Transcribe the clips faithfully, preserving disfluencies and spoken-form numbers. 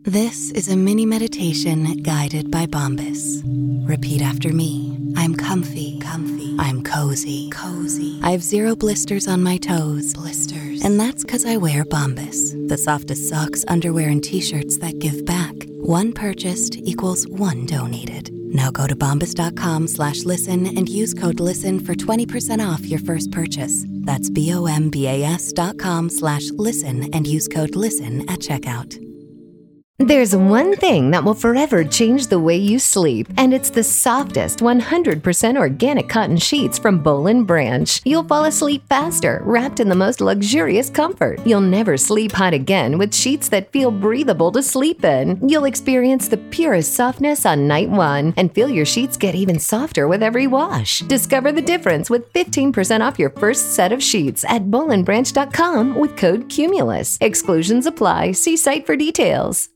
This is a mini meditation guided by Bombas. Repeat after me. I'm comfy, comfy. I'm cozy, cozy. I have zero blisters on my toes, blisters. And that's because I wear Bombas, the softest socks, underwear, and T-shirts that give back. One purchased equals one donated. Now go to bombas.com slash listen and use code LISTEN for twenty percent off your first purchase. That's B-O-M-B-A-S dot com slash listen and use code LISTEN at checkout. There's one thing that will forever change the way you sleep, and it's the softest one hundred percent organic cotton sheets from Boll and Branch. You'll fall asleep faster, wrapped in the most luxurious comfort. You'll never sleep hot again with sheets that feel breathable to sleep in. You'll experience the purest softness on night one and feel your sheets get even softer with every wash. Discover the difference with fifteen percent off your first set of sheets at boll and branch dot com with code Cumulus. Exclusions apply. See site for details.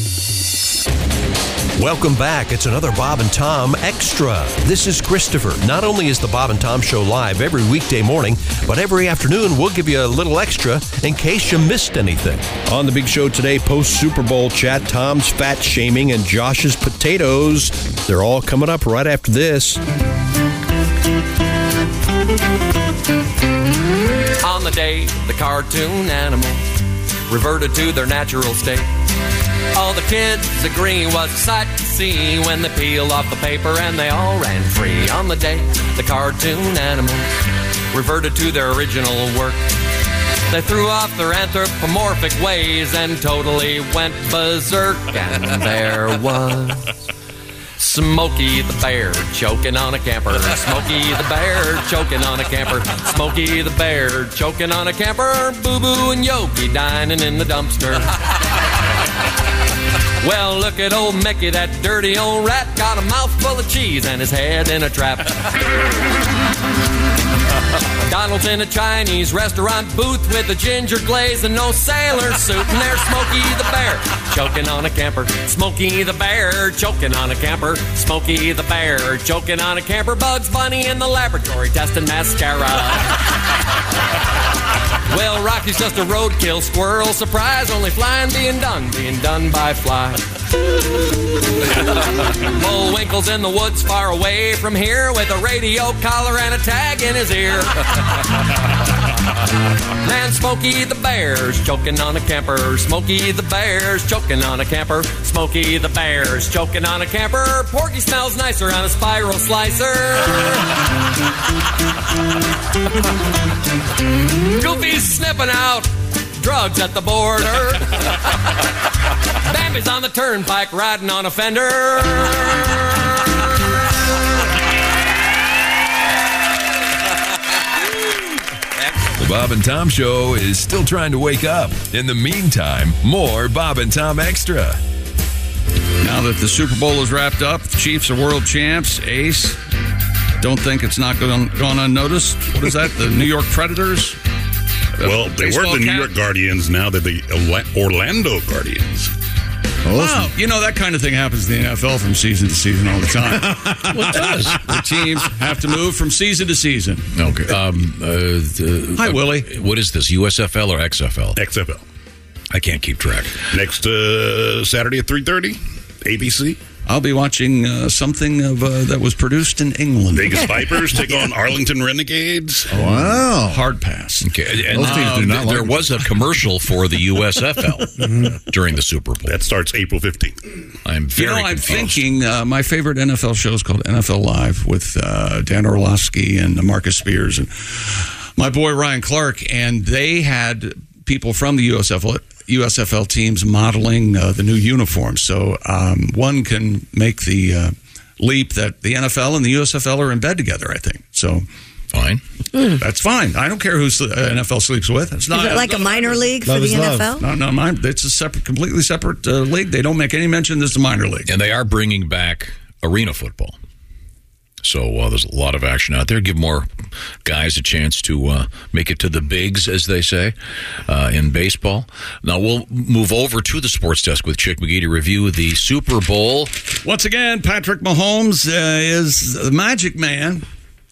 Welcome back. It's another Bob and Tom Extra. This is Christopher. Not only is the Bob and Tom Show live every weekday morning, but every afternoon we'll give you a little extra in case you missed anything. On the big show today, post-Super Bowl chat, Tom's fat shaming, and Josh's potatoes. They're all coming up right after this. On the day the cartoon animals reverted to their natural state, all the kids agree was a sight to see when they peeled off the paper and they all ran free. On the day the cartoon animals reverted to their original work, they threw off their anthropomorphic ways and totally went berserk. And there was Smokey the Bear choking on a camper. Smokey the Bear choking on a camper. Smokey the Bear choking on a camper. Boo Boo and Yogi dining in the dumpster. Well, look at old Mickey, that dirty old rat, got a mouthful of cheese and his head in a trap. Donald's in a Chinese restaurant booth with a ginger glaze and no sailor suit, and there's Smokey the Bear choking on a camper. Smokey the Bear choking on a camper. Smokey the Bear choking on a camper. Bugs Bunny in the laboratory testing mascara. Well, Rocky's just a roadkill squirrel. Surprise, only flying being done, being done by fly. Bullwinkle's in the woods far away from here with a radio collar and a tag in his ear. Man, Smokey the Bear's choking on a camper. Smokey the Bear's choking on a camper. Smokey the Bear's choking on a camper. Porky smells nicer on a spiral slicer. Goofy's sniffing out drugs at the border. Bambi's on the turnpike riding on a fender. The Bob and Tom Show is still trying to wake up. In the meantime, more Bob and Tom Extra. Now that the Super Bowl is wrapped up, the Chiefs are world champs. Ace, don't think it's not gone, gone unnoticed. What is that? The New York Predators? Well, they were the New York Guardians. Now they're the Orlando Guardians. Well, you know, that kind of thing happens in the N F L from season to season all the time. Well, it does. The teams have to move from season to season. Okay. Um, uh, the, Hi, uh, Willie. What is this, U S F L or X F L? X F L. I can't keep track. Next uh, Saturday at three thirty, A B C. I'll be watching uh, something of uh, that was produced in England. Vegas Vipers take on Arlington Renegades. Oh, wow. Hard pass. Okay. And Those teams uh, do not th- like there was a commercial for the U S F L during the Super Bowl. That starts April fifteenth. I'm very You know, I'm confused. thinking uh, my favorite N F L show is called N F L Live with uh, Dan Orlovsky and Marcus Spears and my boy Ryan Clark, and they had people from the U S F L U S F L teams modeling uh, the new uniforms. So um, one can make the uh, leap that the N F L and the U S F L are in bed together, I think. So Fine. Mm. That's fine. I don't care who uh, N F L sleeps with. It's not is it like a minor league for the N F L? No, no, mine, it's a separate, completely separate uh, league. They don't make any mention this is a minor league. And they are bringing back arena football. So uh, there's a lot of action out there. Give more guys a chance to uh, make it to the bigs, as they say, uh, in baseball. Now we'll move over to the sports desk with Chick McGee to review the Super Bowl. Once again, Patrick Mahomes uh, is the magic man.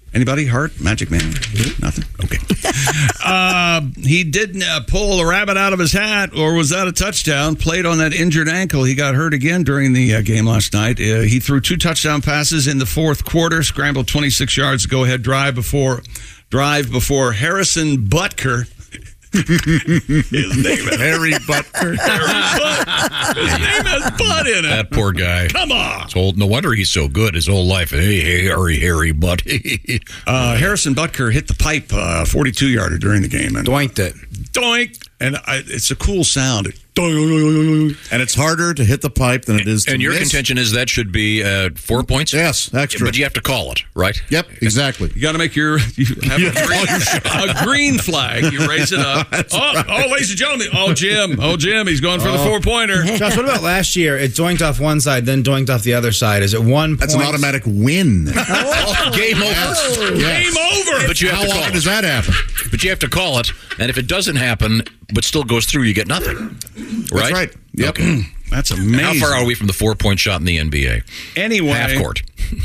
Anybody hurt? Magic Man? Nothing? Okay. uh, he didn't uh, pull a rabbit out of his hat, or was that a touchdown? Played on that injured ankle. He got hurt again during the uh, game last night. Uh, he threw two touchdown passes in the fourth quarter, scrambled twenty-six yards to go-ahead drive before, drive before Harrison Butker. His name is Harry Butker. Harry Butt. His name has butt in it. That poor guy. Come on. It's old. No wonder he's so good his whole life. Hey, hey, Harry, Harry, Butt. uh, Harrison Butker hit the pipe uh, forty-two yarder during the game. And doinked it. Doink. And I, it's a cool sound. And it's harder to hit the pipe than it is to And your miss. contention is that should be uh, four points? Yes, extra. But you have to call it, right? Yep, exactly. You got to make your you have You a, green, a green flag. You raise it up. Oh, right. oh, ladies and gentlemen. Oh, Jim. Oh, Jim. He's going for the four pointer. Josh, what about last year? It doinked off one side, then doinked off the other side. Is it one point? That's an automatic win. Oh, game over. Yes. Game over. But you have How to call often it. does that happen? But you have to call it, and if it doesn't happen, but still goes through, you get nothing. Right? That's right. Yep. Okay. That's amazing. How far are we from the four-point shot in the N B A? Anyway. Half court.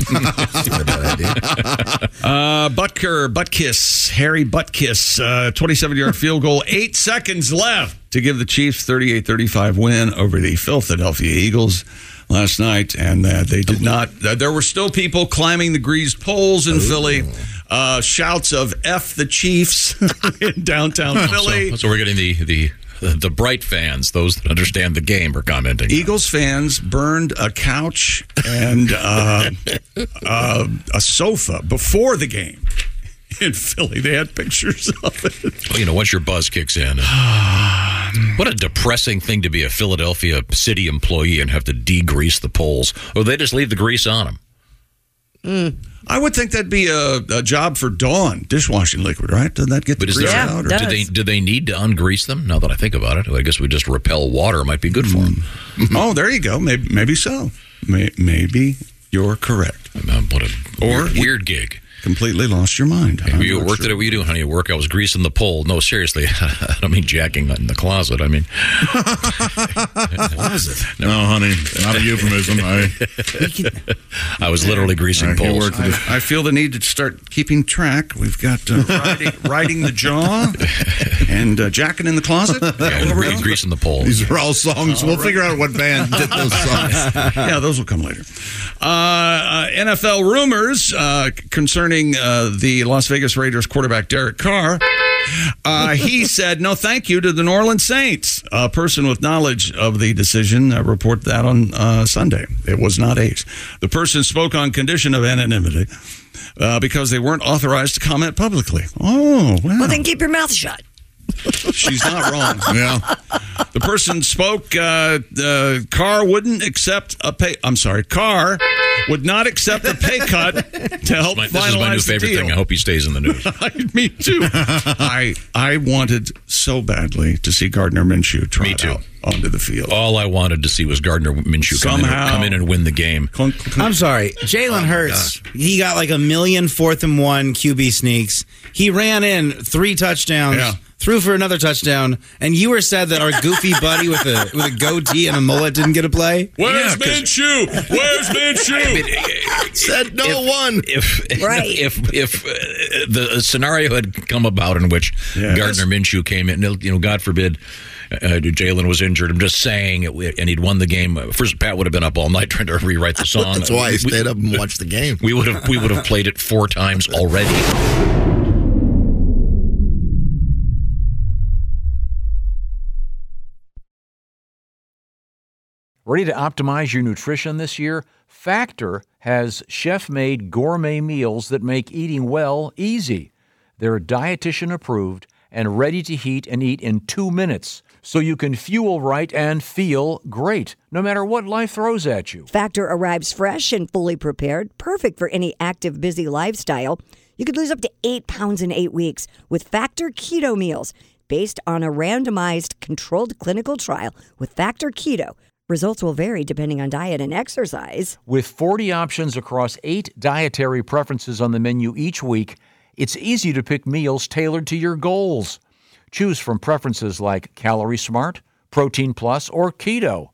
uh, Butker, Buttkiss, Harry Buttkiss, uh, twenty-seven-yard field goal, eight seconds left to give the Chiefs thirty-eight thirty-five win over the Philadelphia Eagles last night, and uh, they did not. Uh, there were still people climbing the greased poles in Ooh. Philly. Uh, shouts of "F the Chiefs" in downtown Philly. So, so we're getting the the. The bright fans, those that understand the game, are commenting. Eagles fans burned a couch and uh, uh, a sofa before the game in Philly. They had pictures of it. Well, you know, once your buzz kicks in. What a depressing thing to be a Philadelphia city employee and have to degrease the poles. Or they just leave the grease on them. Mm. I would think that'd be a, a job for Dawn dishwashing liquid, right? Doesn't that get the but is grease there, out? Or? Do they do they need to ungrease them? Now that I think about it, I guess we just repel water might be good for them. Oh, there you go. Maybe maybe so. May, maybe you're correct. Um, what a or weird, weird gig. Completely lost your mind. Hey, you at work sure. today? What are you doing, honey? At work, I was greasing the pole. No, seriously, I don't mean jacking in the closet. I mean, closet. No, honey, not a euphemism. I, I was literally greasing I, poles. I, I feel the need to start keeping track. We've got uh, riding, riding the jaw and uh, jacking in the closet. Yeah, we're greasing the pole. These are all songs. All we'll right. figure out what band did those songs. Yeah, those will come later. Uh, uh, N F L rumors uh, concerning Uh, the Las Vegas Raiders quarterback Derek Carr. Uh, he said no thank you to the New Orleans Saints. A person with knowledge of the decision uh, reported that on uh, Sunday. It was not Ace. The person spoke on condition of anonymity uh, because they weren't authorized to comment publicly. Oh, wow. Well, then keep your mouth shut. She's not wrong. Yeah. The person spoke, uh, uh, Carr wouldn't accept a pay. I'm sorry, Carr would not accept a pay cut to help my, finalize this is my new favorite deal. thing. I hope he stays in the news. Me too. I I wanted so badly to see Gardner Minshew try Me too. out onto the field. All I wanted to see was Gardner Minshew come in, come in and win the game. I'm sorry, Jalen Hurts. Oh, he got like a million fourth and one Q B sneaks. He ran in three touchdowns. Yeah. Threw for another touchdown, and you were sad that our goofy buddy with a with a goatee and a mullet didn't get a play. Where's yeah, Minshew? Where's Minshew? Said no if, one. If right. if if uh, the scenario had come about in which yes. Gardner Minshew came in, you know, God forbid. Uh, Jalen was injured. I'm just saying, and he'd won the game. First, Pat would have been up all night trying to rewrite the song. That's why I stayed we, up and watched the game. We would have we would have played it four times already. Ready to optimize your nutrition this year? Factor has chef-made gourmet meals that make eating well easy. They're dietitian approved and ready to heat and eat in two minutes, so you can fuel right and feel great, no matter what life throws at you. Factor arrives fresh and fully prepared, perfect for any active, busy lifestyle. You could lose up to eight pounds in eight weeks with Factor Keto Meals, based on a randomized, controlled clinical trial with Factor Keto. Results will vary depending on diet and exercise. With forty options across eight dietary preferences on the menu each week, it's easy to pick meals tailored to your goals. Choose from preferences like Calorie Smart, Protein Plus, or Keto.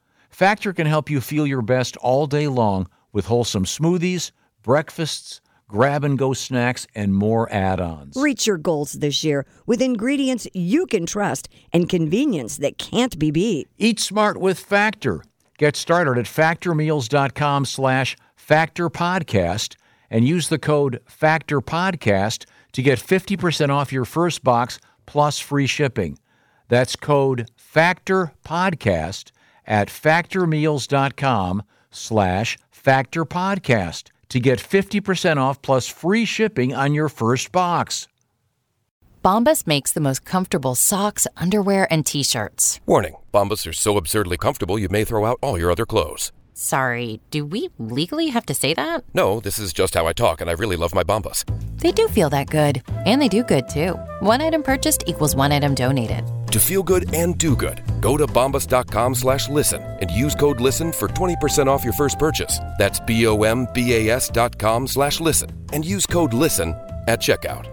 Factor can help you feel your best all day long with wholesome smoothies, breakfasts, grab-and-go snacks, and more add-ons. Reach your goals this year with ingredients you can trust and convenience that can't be beat. Eat smart with Factor. Get started at factormeals.com slash factorpodcast and use the code FACTORPODCAST to get fifty percent off your first box plus free shipping. That's code FACTORPODCAST at factormeals.com slash factorpodcast to get fifty percent off plus free shipping on your first box. Bombas makes the most comfortable socks, underwear, and T-shirts. Warning, Bombas are so absurdly comfortable you may throw out all your other clothes. Sorry, do we legally have to say that? No, this is just how I talk, and I really love my Bombas. They do feel that good. And they do good, too. One item purchased equals one item donated. To feel good and do good, go to bombas.com slash listen and use code LISTEN for twenty percent off your first purchase. That's B-O-M-B-A-S dot com slash listen and use code LISTEN at checkout.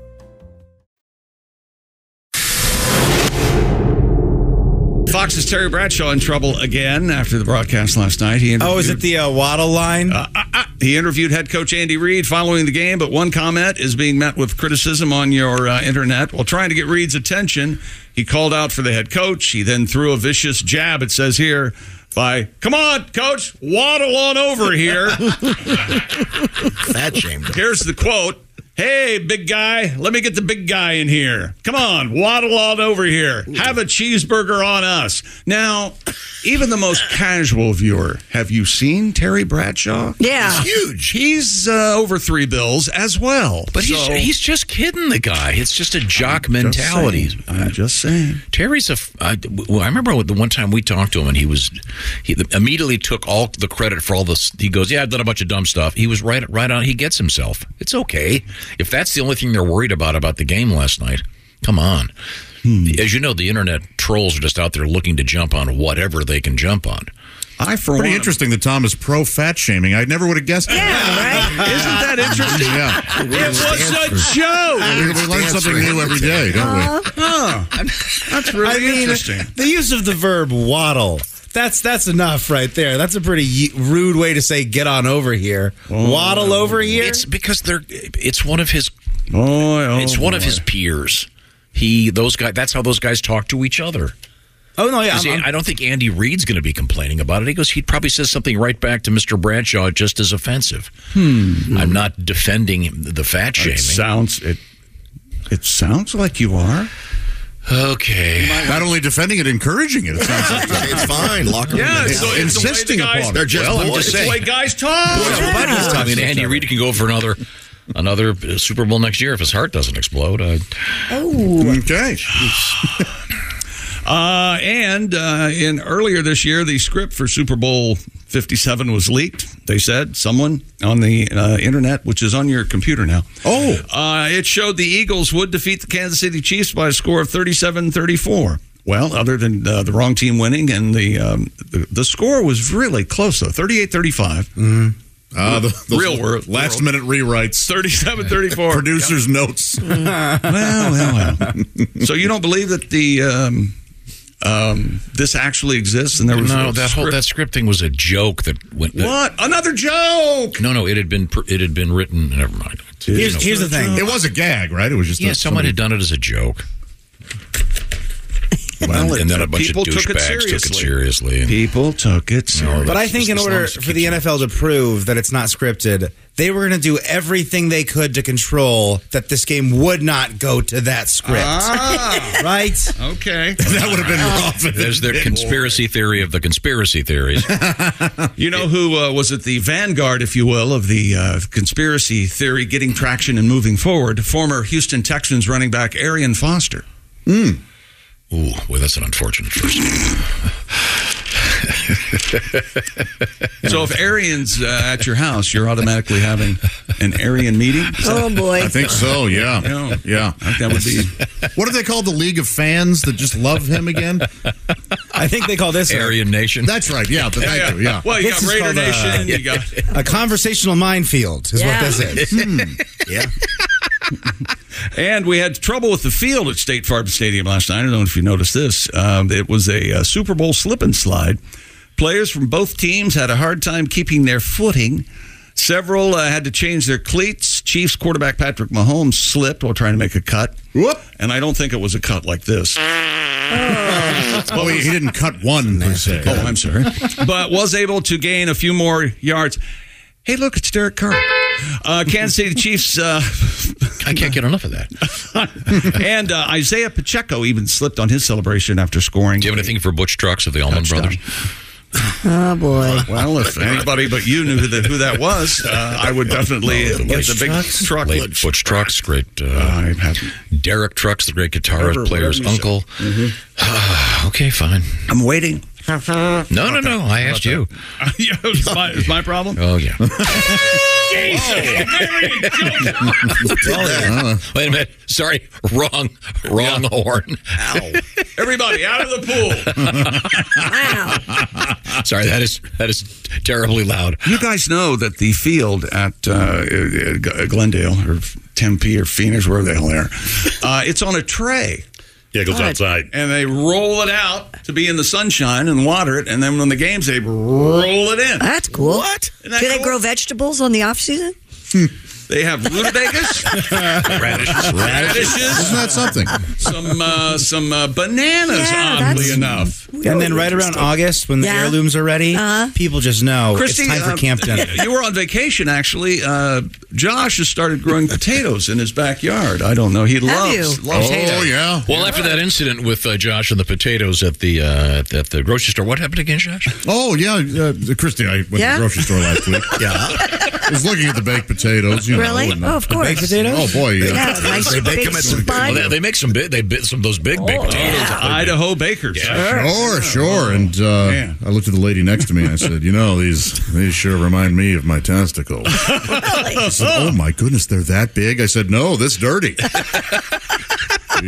Fox's Terry Bradshaw in trouble again after the broadcast last night. He oh, is it the uh, Waddle line? Uh, uh, uh, he interviewed head coach Andy Reid following the game, but one comment is being met with criticism on your uh, internet. While trying to get Reid's attention, he called out for the head coach. He then threw a vicious jab, it says here, by, come on, coach, waddle on over here. Fat shame. Here's the quote. Hey, big guy, let me get the big guy in here. Come on, waddle on over here. Have a cheeseburger on us. Now, even the most casual viewer, have you seen Terry Bradshaw? Yeah. He's huge. He's uh, over three bills as well. But so, he's, he's just kidding the guy. It's just a jock mentality. Just I'm just saying. Terry's a. I, well, I remember the one time we talked to him, and he was he immediately took all the credit for all this. He goes, "Yeah, I've done a bunch of dumb stuff." He was right, right on. He gets himself. It's okay if that's the only thing they're worried about about the game last night. Come on. Hmm. As you know, the internet trolls are just out there looking to jump on whatever they can jump on. I for Pretty one, interesting that Tom is pro fat shaming. I never would have guessed yeah, that. Right? Isn't that interesting? Yeah. It was a joke. We, we learn something new every day, don't we? Huh. That's really I mean, interesting. The use of the verb waddle. That's that's enough right there. That's a pretty rude way to say get on over here. Oh, waddle over here. It's because they're. It's one of his. Oh, oh it's one boy. of his peers. He those guys. That's how those guys talk to each other. Oh no, yeah. See, I'm, I'm, I don't think Andy Reid's going to be complaining about it. He goes. He probably says something right back to Mister Bradshaw, just as offensive. Hmm. I'm not defending the fat shaming. It sounds it. It sounds like you are. Okay. Not only defending it, encouraging it. It sounds like it's fine. Lock them Yeah, in. so it's insisting the guys, upon it. They're just Well, I'm boys. just It's the saying. way guys talk. Yeah. I mean, Andy Reid can go for another another Super Bowl next year if his heart doesn't explode. Uh, oh, okay. Uh, and uh, in earlier this year, the script for Super Bowl fifty-seven was leaked. They said someone on the uh, internet, which is on your computer now. Oh, uh, it showed the Eagles would defeat the Kansas City Chiefs by a score of thirty-seven thirty-four. Well, other than uh, the wrong team winning, and the, um, the the score was really close though, thirty-eight thirty-five. Mm-hmm. Uh, the, the real world, last minute rewrites, thirty-seven thirty-four. Producers' notes. well, well, well. So you don't believe that the um, um, this actually exists? And there was no a that script? whole that script thing was a joke that went. That, what another joke? No, no, it had been it had been written. Never mind. Here's, here's the thing. It was a gag, right? It was just yeah. a, Someone somebody... had done it as a joke. Well, and, and then a bunch of people took it douchebags took it seriously. seriously. People took it seriously. But I think in order for the N F L to prove that it's not scripted, they were going to do everything they could to control that this game would not go to that script. Ah, right? Okay. That would have been rough. There's their conspiracy theory of the conspiracy theories. You know who uh, was at the vanguard, if you will, of the uh, conspiracy theory getting traction and moving forward? Former Houston Texans running back Arian Foster. Mm. Ooh, well, that's an unfortunate first name. So if Arian's uh, at your house, you're automatically having an Arian meeting? Oh, boy. I think so, yeah. Yeah. Yeah. I think that would be... What do they call the League of Fans that just love him again? I think they call this Aryan Nation. That's right, yeah. The, Yeah, thank you, yeah. Well, you This got is Raider called, uh, Nation, you got... a conversational minefield is Yeah. what this is. Hmm. Yeah. And we had trouble with the field at State Farm Stadium last night. I don't know if you noticed this. Um, it was a, uh Super Bowl slip and slide. Players from both teams had a hard time keeping their footing. Several uh, had to change their cleats Chiefs quarterback Patrick Mahomes slipped while trying to make a cut. Whoop. And I don't think it was a cut like this. Oh, he, he didn't cut one, per se. Oh, I'm sorry. But was able to gain a few more yards. Hey, look, it's Derek Carr. Uh, Kansas City Chiefs. Uh, I can't get enough of that. and uh, Isaiah Pacheco even slipped on his celebration after scoring. Do you have anything for Butch Trucks of the Allman Brothers? Oh, boy. Well, if anybody but you knew who, the, who that was, uh, I would definitely uh, get the big Trucks? truck. Late Butch Trucks, great. Uh, I have Derek Trucks, the great guitarist, player's uncle. Mm-hmm. Okay, fine. I'm waiting. No, no, no. I asked you. Yeah, it's, my, it's my problem? Oh, yeah. Jesus! Wait a minute. Sorry. Wrong. Wrong yeah. horn. Ow. Everybody out of the pool. Wow. Sorry, that is that is terribly loud. You guys know that the field at uh, Glendale or Tempe or Phoenix, wherever the hell they are, uh, it's on a tray. Yeah, it goes God. outside. And they roll it out to be in the sunshine and water it, and then when the games, they roll it in. That's cool. What? Do they cool? grow vegetables on the off season? They have rutabagas, radishes, radishes. Isn't that something? Some uh, some uh, bananas, Yeah, oddly that's enough. And then right around August, when the Yeah. heirlooms are ready, Uh-huh. people just know Christy, it's time for uh, camp dinner. You were on vacation, actually. Uh, Josh has started growing potatoes in his backyard. I don't know. He loves, you? loves Oh, potatoes. yeah. Well, after that incident with uh, Josh and the potatoes at the uh, at, at the grocery store, what happened again, Josh? Oh, yeah. Uh, Christy, I went Yeah? to the grocery store last week. Yeah. I was looking at the baked potatoes. You Really? know, and, uh, Oh, of course. Baked potatoes? Oh, boy. Yeah. Yeah, nice They big bake them at some. spud. Well, they, they make some big. They bit some of those big baked Oh, potatoes. yeah. Idaho bakers. Yeah. Sure, sure. And uh, Man. I looked at the lady next to me and I said, you know, these these sure remind me of my testicles. She said, oh, my goodness, they're that big? I said, no, this dirty. The,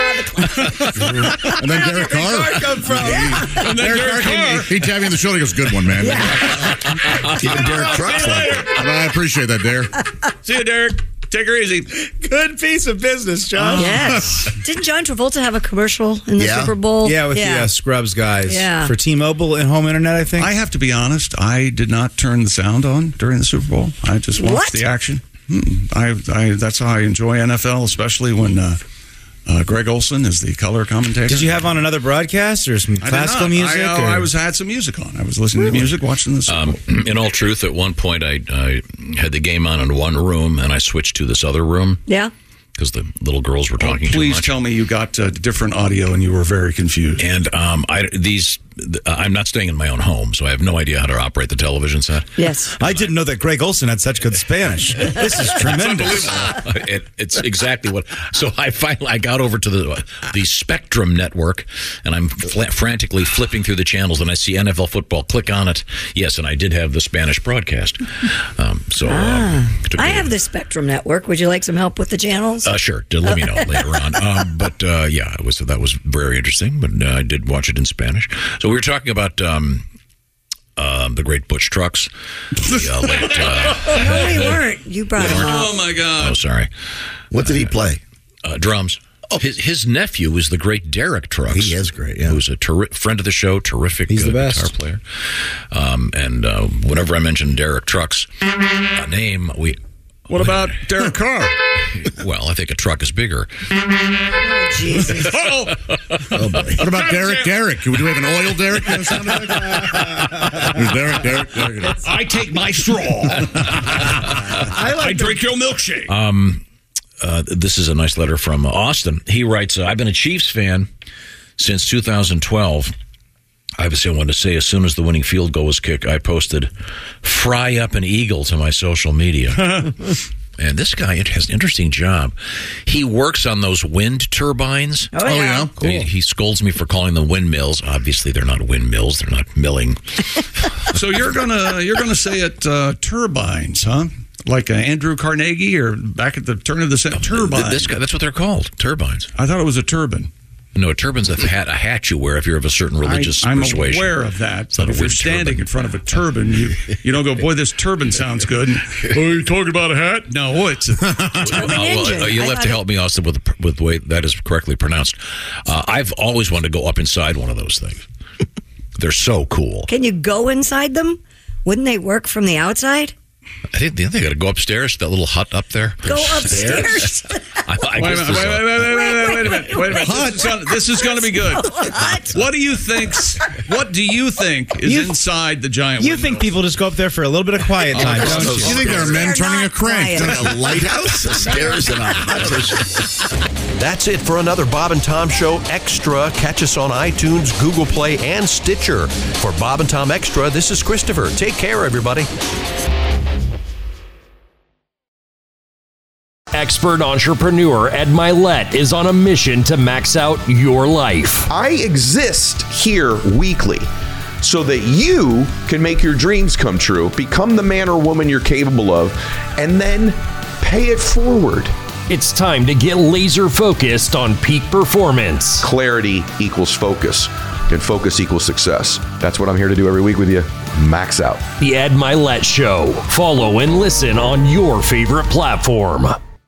uh, and then Derek Carr. come from? He, And then Derek Derek Carr, Carr. he, he tapped me in the shoulder. He goes, good one, man. Even Derek Trucks like it. And I appreciate that, Derek. See you, Derek. Take her easy. Good piece of business, John. Yes. Didn't John Travolta have a commercial in the Yeah. Super Bowl? Yeah, with the uh, Scrubs guys. Yeah. For T-Mobile and home internet, I think. I have to be honest. I did not turn the sound on during the Super Bowl. I just watched What? the action. Mm-mm. I, I, that's how I enjoy N F L, especially when uh, uh, Greg Olson is the color commentator. Did you have on another broadcast or some I did classical not. music? I, uh, or? I was had some music on. I was listening to music, watching the Super Um, Bowl. in all truth, at one point, I, I had the game on in one room, and I switched to this other room Yeah. because the little girls were talking too Please much. tell me you got uh, different audio and you were very confused. And um, I, these, uh, I'm not staying in my own home, so I have no idea how to operate the television set. Yes. I didn't know that Greg Olson had such good Spanish. This is tremendous. it, it's exactly what. So I finally I got over to the the Spectrum network, and I'm fl- frantically flipping through the channels, and I see N F L football. Click on it. Yes, and I did have the Spanish broadcast. Um, so Ah. um, took I me- have the Spectrum Network. Would you like some help with the channels? Uh, sure. Let me know later on. Um, but uh, yeah, it was that was very interesting. But uh, I did watch it in Spanish. So we were talking about um, uh, the great Butch Trucks. The, uh, late, uh, no, we weren't. You brought him up. Oh, my God. oh, sorry. What did he play? Uh, drums. His his nephew is the great Derek Trucks. He is great, yeah. Who's a terri- friend of the show, terrific He's the uh, best. guitar player. Um, and uh, whenever I mention Derek Trucks, a name we. What about Derek Carr? Well, I think a truck is bigger. Oh, Jesus. Oh, Oh, boy. What about Derek Derek? Do we have an oil Derek? There's Derek Derek Derek. I take my straw. I, I drink your milkshake. Um, uh, this is a nice letter from uh, Austin. He writes, uh, I've been a Chiefs fan since two thousand twelve. Obviously, I wanted to say, as soon as the winning field goal was kicked, I posted, fry up an eagle to my social media. And this guy has an interesting job. He works on those wind turbines. Oh, yeah. Cool. He, he scolds me for calling them windmills. Obviously, they're not windmills. They're not milling. So you're gonna you're gonna say it uh, turbines, huh? Like uh, Andrew Carnegie, or back at the turn of the century, turbine. This guy, that's what they're called, turbines. I thought it was a turban. No, a turban's a hat, a hat you wear if you're of a certain religious I, I'm persuasion. aware of that. It's not But a if you're wind standing turban. in front of a turban, you you don't go, boy, this turban sounds good. And, oh, you talking about a hat? No, it's a Oh, well, uh, you'll I have thought to it- help me, Austin, with the, with the way that is correctly pronounced. Uh, I've always wanted to go up inside one of those things. They're so cool. Can you go inside them? Wouldn't they work from the outside? I think they got to go upstairs to that little hut up there. Go upstairs. I, I Wait a guess minute, there's wait, a- wait, wait, wait, wait, wait a minute, wait a minute. This is gonna- This is going to be good. What do you think? What do you think is You- inside the giant? You window? think people just go up there for a little bit of quiet time, don't you? You think there are men turning a crank? A lighthouse, a stairs, and a hut. That's it for another Bob and Tom Show Extra. Catch us on iTunes, Google Play, and Stitcher. For Bob and Tom Extra, this is Christopher. Take care, everybody. Expert entrepreneur Ed Milet is on a mission to max out your life. I exist here weekly so that you can make your dreams come true, become the man or woman you're capable of, and then pay it forward. It's time to get laser focused on peak performance. Clarity equals focus, and focus equals success. That's what I'm here to do every week with you. Max out. The Ed Milet Show. Follow and listen on your favorite platform.